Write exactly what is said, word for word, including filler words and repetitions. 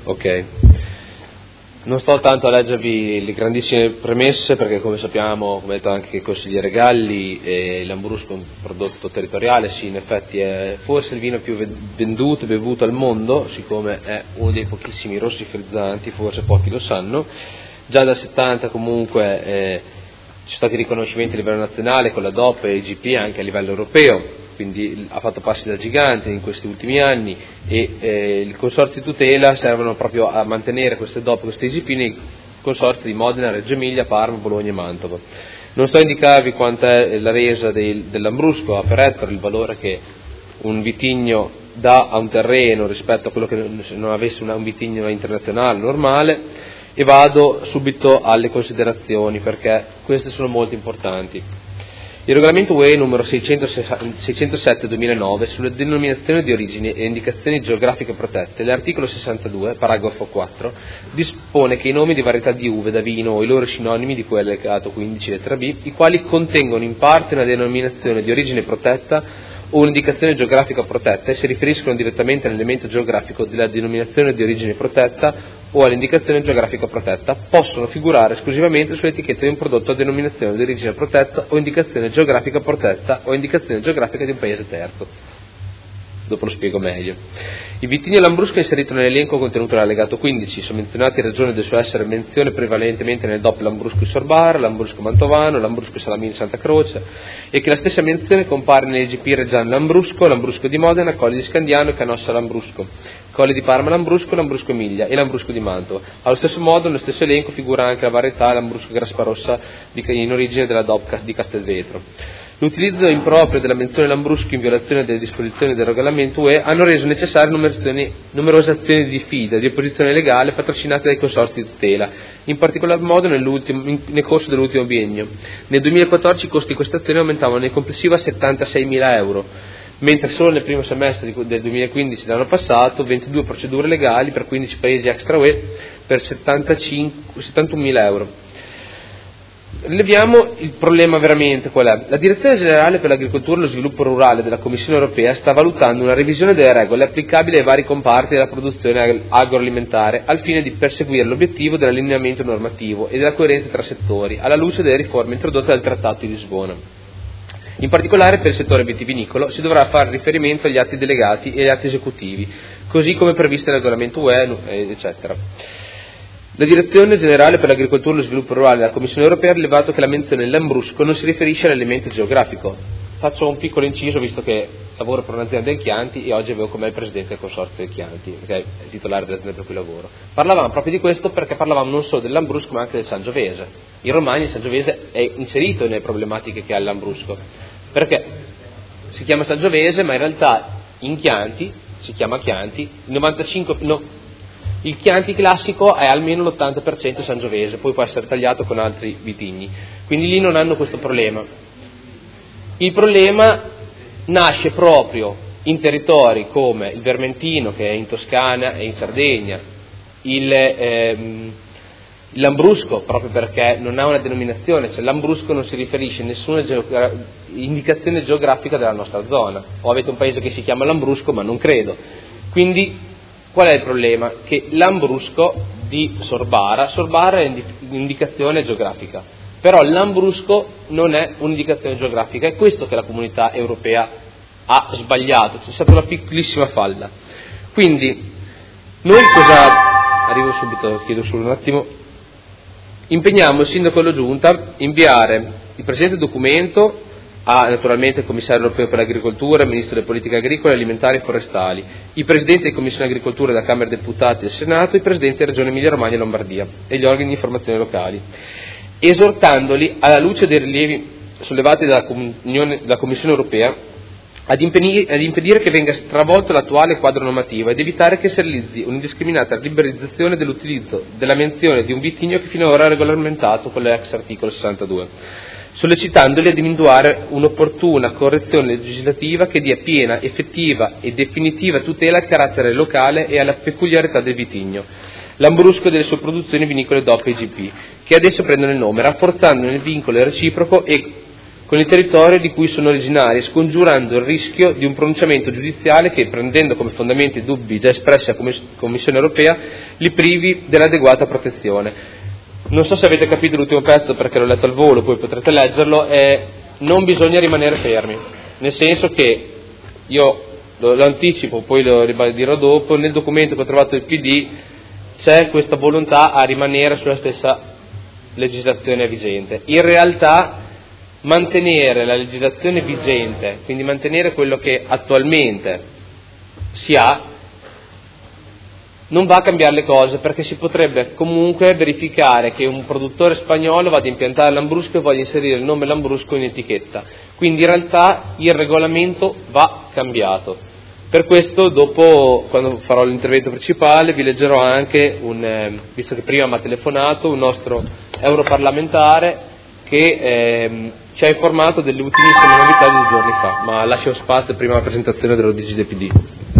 Ok. Non sto tanto a leggervi le grandissime premesse perché, come sappiamo, come ha detto anche il consigliere Galli, eh, l'Ambrusco è un prodotto territoriale, sì, in effetti è forse il vino più venduto e bevuto al mondo, siccome è uno dei pochissimi rossi frizzanti, forse pochi lo sanno. Già dal settanta comunque eh, ci sono stati riconoscimenti a livello nazionale con la D O P e I G P anche a livello europeo, quindi ha fatto passi da gigante in questi ultimi anni e eh, il consorzio tutela servono proprio a mantenere queste D O P, queste I G P nei consorzi di Modena, Reggio Emilia, Parma, Bologna e Mantova. Non sto a indicarvi quant'è la resa del, dell'Ambrusco a per ettaro, il valore che un vitigno dà a un terreno rispetto a quello che se non avesse una, un vitigno internazionale normale, e vado subito alle considerazioni perché queste sono molto importanti. Il regolamento U E numero seicentosette duemilanove sulle denominazioni di origine e indicazioni geografiche protette, l'articolo sessantadue, paragrafo quattro, dispone che i nomi di varietà di uve da vino o i loro sinonimi di cui è allegato quindici lettera B, i quali contengono in parte una denominazione di origine protetta o un'indicazione geografica protetta e si riferiscono direttamente all'elemento geografico della denominazione di origine protetta o all'indicazione geografica protetta, possono figurare esclusivamente sull'etichetta di un prodotto a denominazione di origine protetta o indicazione geografica protetta o indicazione geografica di un paese terzo. Dopo lo spiego meglio. Il vitigno Lambrusco è inserito nell'elenco contenuto nell'allegato quindici, sono menzionati in ragione del suo essere menzione prevalentemente nel D O P Lambrusco Sorbara, Lambrusco Mantovano, Lambrusco Salamino Santa Croce, e che la stessa menzione compare nell'I G P Reggiano Lambrusco, Lambrusco di Modena, Colli di Scandiano e Canossa Lambrusco, Colli di Parma Lambrusco, Lambrusco Emilia e Lambrusco di Mantova. Allo stesso modo nello stesso elenco figura anche la varietà Lambrusco Grasparossa in origine della D O P di Castelvetro. L'utilizzo improprio della menzione Lambrusco in violazione delle disposizioni del regolamento U E hanno reso necessarie numerose azioni di diffida, di opposizione legale patrocinate dai consorzi di tutela, in particolar modo nel corso dell'ultimo biennio. Nel duemilaquattordici i costi di queste azioni aumentavano nel complessivo a settantaseimila euro, mentre solo nel primo semestre del duemilaquindici dell'anno passato ventidue procedure legali per quindici paesi extra U E per settantunomila euro. Rileviamo il problema veramente qual è. La Direzione Generale per l'Agricoltura e lo Sviluppo Rurale della Commissione Europea sta valutando una revisione delle regole applicabili ai vari comparti della produzione agroalimentare al fine di perseguire l'obiettivo dell'allineamento normativo e della coerenza tra settori alla luce delle riforme introdotte dal Trattato di Lisbona. In particolare per il settore vitivinicolo si dovrà fare riferimento agli atti delegati e agli atti esecutivi, così come previsto nel regolamento U E, eccetera. La Direzione Generale per l'Agricoltura e lo Sviluppo Rurale della Commissione Europea ha rilevato che la menzione Lambrusco non si riferisce all'elemento geografico. Faccio un piccolo inciso visto che lavoro per un'azienda del Chianti e oggi avevo con me il presidente del consorzio del Chianti, che è il titolare dell'azienda per cui lavoro. Parlavamo proprio di questo perché parlavamo non solo del Lambrusco ma anche del Sangiovese. In Romagna il Sangiovese è inserito nelle problematiche che ha il Lambrusco, perché si chiama Sangiovese ma in realtà in Chianti si chiama Chianti, il novantacinque per cento no, il Chianti classico è almeno l'ottanta per cento sangiovese, poi può essere tagliato con altri vitigni, quindi lì non hanno questo problema. Il problema nasce proprio in territori come il Vermentino, che è in Toscana e in Sardegna, il, ehm, il Lambrusco, proprio perché non ha una denominazione, cioè Lambrusco non si riferisce a nessuna geogra- indicazione geografica della nostra zona, o avete un paese che si chiama Lambrusco, ma non credo. Quindi qual è il problema? Che Lambrusco di Sorbara, Sorbara è un'indicazione geografica, però Lambrusco non è un'indicazione geografica, è questo che la comunità europea ha sbagliato, c'è stata una piccolissima falla. Quindi, noi cosa... arrivo subito, chiedo solo un attimo, impegniamo il sindaco e la giunta a inviare il presente documento a naturalmente il commissario europeo per l'agricoltura, il ministro delle politiche agricole, alimentari e forestali, i presidenti di commissione agricoltura della Camera dei Deputati e del Senato, i presidenti della Regione Emilia Romagna e Lombardia e gli organi di informazione locali, esortandoli alla luce dei rilievi sollevati dalla, dalla Commissione europea ad impedire, ad impedire che venga stravolto l'attuale quadro normativo ed evitare che si realizzi un'indiscriminata liberalizzazione dell'utilizzo della menzione di un vitigno che finora è regolamentato con l'ex articolo sessantadue. Sollecitandoli ad individuare un'opportuna correzione legislativa che dia piena, effettiva e definitiva tutela al carattere locale e alla peculiarità del vitigno, Lambrusco e delle sue produzioni vinicole D O P e I G P, che adesso prendono il nome, rafforzando il vincolo reciproco e con il territorio di cui sono originari, scongiurando il rischio di un pronunciamento giudiziale che, prendendo come fondamento i dubbi già espressi alla Commissione europea, li privi dell'adeguata protezione. Non so se avete capito l'ultimo pezzo perché l'ho letto al volo, poi potrete leggerlo, è non bisogna rimanere fermi, nel senso che io lo, lo anticipo, poi lo ribadirò dopo, nel documento che ho trovato il P D c'è questa volontà a rimanere sulla stessa legislazione vigente. In realtà mantenere la legislazione vigente, quindi mantenere quello che attualmente si ha, non va a cambiare le cose, perché si potrebbe comunque verificare che un produttore spagnolo vada a impiantare Lambrusco e voglia inserire il nome Lambrusco in etichetta. Quindi in realtà il regolamento va cambiato. Per questo dopo, quando farò l'intervento principale, vi leggerò anche, un, eh, visto che prima mi ha telefonato, un nostro europarlamentare che eh, ci ha informato delle ultimissime novità di due giorni fa, ma lascio spazio prima alla presentazione dell'O D G del P D.